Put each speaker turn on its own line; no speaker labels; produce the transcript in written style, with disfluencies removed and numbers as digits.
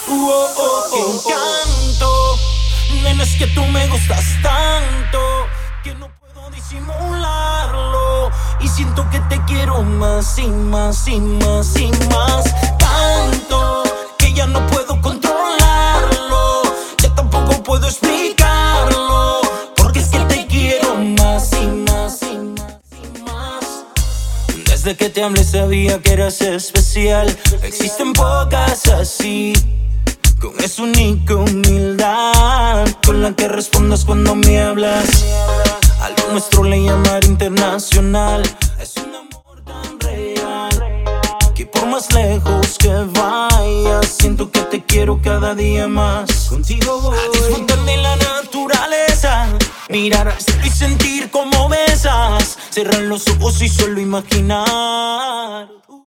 Qué encanto, nena, es que tú me gustas tanto que no puedo disimularlo. Y siento que te quiero más y más y más y más. Tanto que ya no puedo controlarlo. Ya tampoco puedo explicarlo. Porque es que te quiero más y más y más y más. Desde que te hablé sabía que eras especial. Existen pocas así, con esa única humildad con la que respondas cuando me hablas. A lo nuestro le llamar internacional. Es un amor tan real que por más lejos que vayas, siento que te quiero cada día más. Contigo voy a disfrutar de la naturaleza, mirar al cielo y sentir cómo besas. Cerrar los ojos y solo imaginar